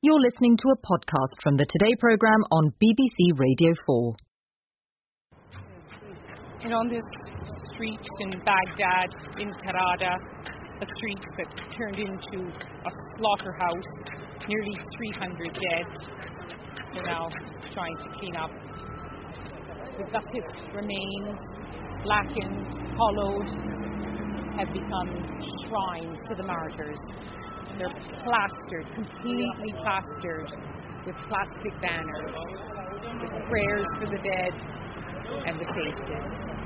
You're listening to a podcast from the Today programme on BBC Radio 4. And on this street in Baghdad, in Karada, a street that turned into a slaughterhouse, nearly 300 dead. They're now trying to clean up. The gutted remains, blackened, hollowed, have become shrines to the martyrs. They're plastered, completely plastered with plastic banners, with prayers for the dead and the faces.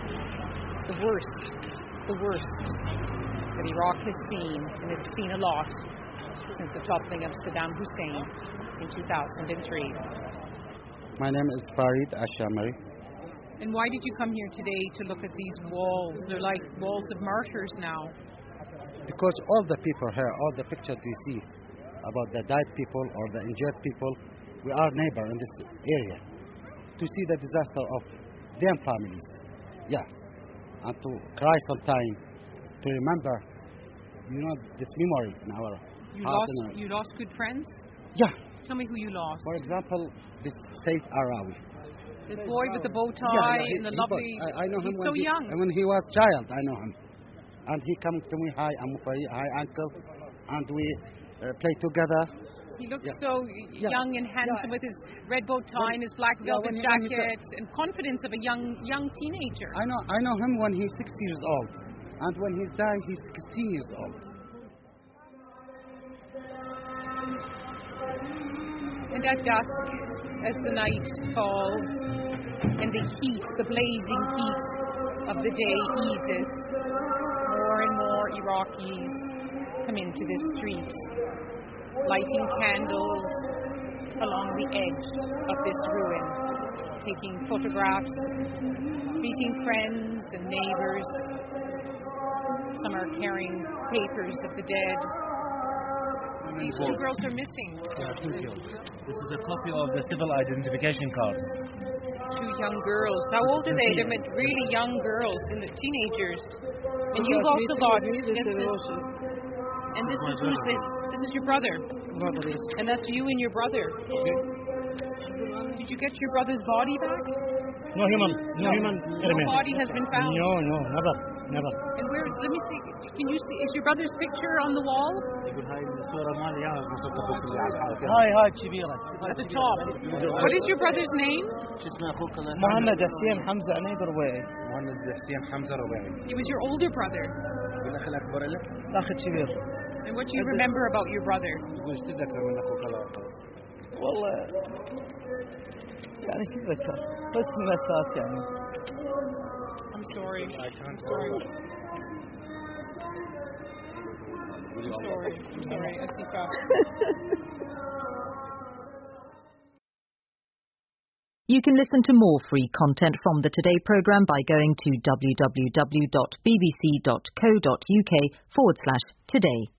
The worst that Iraq has seen, and it's seen a lot since the toppling of Saddam Hussein in 2003. My name is Farid Ashamari. And why did you come here today to look at these walls? They're like walls of martyrs now. Because all the people here, all the pictures we see about the died people or the injured people, we are neighbor in this area. To see the disaster of their families, and to cry sometime, to remember, this memory in our heart. You lost good friends? Yeah. Tell me who you lost. For example, this Saif Arawi. The boy with the bow tie and the lovely... I know him. He's so young. When he was child, I know him. And he come to me, hi, I'm Mufari, hi, uncle, and we play together. He looks so young and handsome with his red bow tie and his black velvet jacket and confidence of a young teenager. I know him when he's 60 years old, and when he's dying, he's 16 years old. And at dusk, as the night falls and the heat, the blazing heat of the day eases, more and more Iraqis come into this street, lighting candles along the edge of this ruin, taking photographs, meeting friends and neighbors. Some are carrying papers of the dead. These two girls are missing. Thank you. This is a copy of the civil identification card. Two young girls. How old are they? They're really young girls, and the teenagers. And you lost a lot. And this is who's this? This is your brother. And that's you and your brother. Did you get your brother's body back? No human. No body has been found. No, never. And where? Let me see. Can you see? Is your brother's picture on the wall? هاي كبيرة. At the top. What is your brother's name? محمد حسين حمزة عنيد ربيعي. He was your older brother. الأخ الكبير. And what do you remember about your brother? والله يعني شو ذكر بس مسات يعني. I'm sorry. I'm sorry, Asifa. You can listen to more free content from the Today programme by going to www.bbc.co.uk/today.